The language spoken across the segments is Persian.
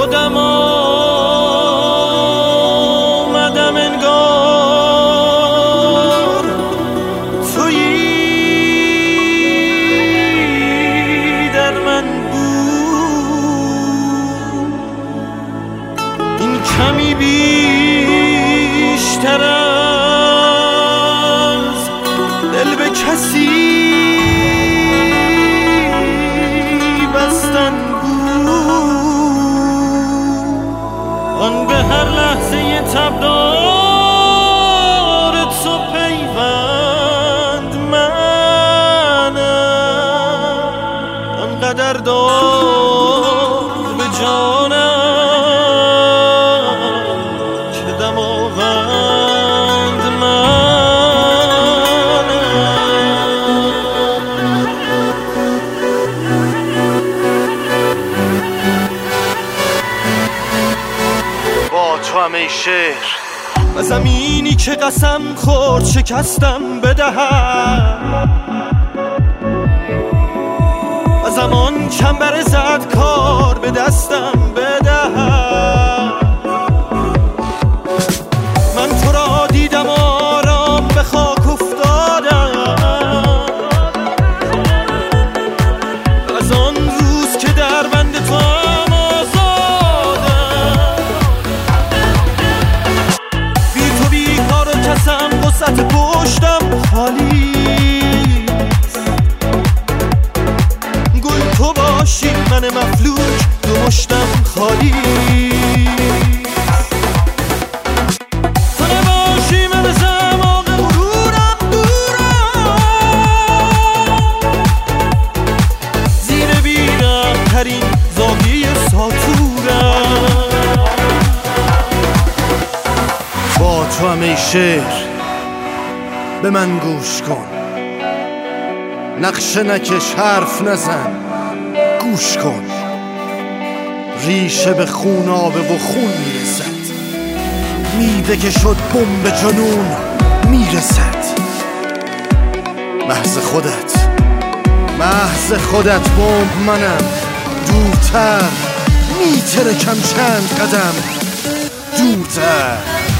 خودم آمدم انگار تویی در من بود. این کمی بیشتر از دل به کسی بستن آن به هر لحظه تبدار تو پیوند منم آنقدر دار به جانم که دماوند منم. تو هم ای شعر و زمینی که قسم خورد شکستم بدهم و زمان چنبر زد کار به دستم بدهم. من تو را دیدم آرام به خاک افتادم از آن روز که در بند تو وسط پشتم خالی گل تو باشی من مفلوک دو مشتم خالی تو نباشی من زمان غرورم دورم زیر بیرم ترین زاویه ساتورم. با تو هم ای شعر به من گوش کن نقشه نکش حرف نزن گوش کن ریشه به خون آبه و خون میرسد میده که شد بمب جنون میرسد محض خودت بمب منم دورتر میترکم چند قدم دورتر.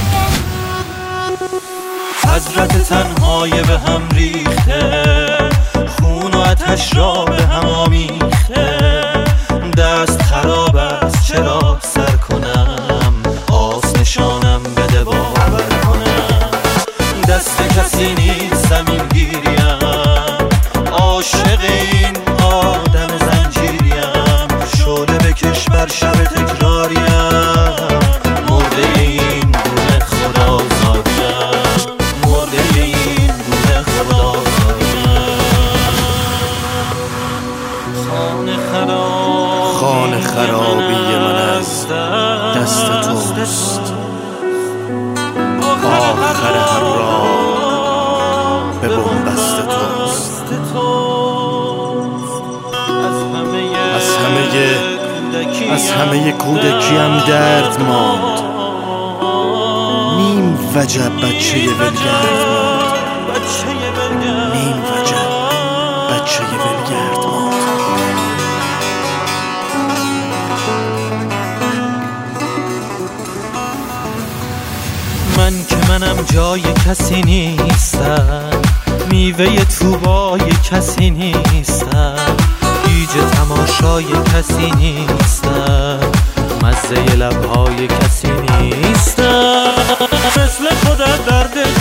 حضرت تنهای به هم ریخته خون و آتش را به هم آمیخته دست خراب است چرا سر کنم آس نشانم بده باور کنم دست کسی نیست زمین گیریم عاشق این آدم زنجیریم شعله بکش بر شب تکراریم مرده این گونه خدا خانه خرابی من از دست توست آخر هر راه به بنبست توست. از همه کودکیم درد ماند نیم وجب بچه ولگرد ماند نیم وجب بچه ولگرد ماند. من که منم جای کسی نیستم میوه توبای کسی نیستم هیچ تماشای کسی نیستم مزه لبهای کسی نیستم مثل خودت درد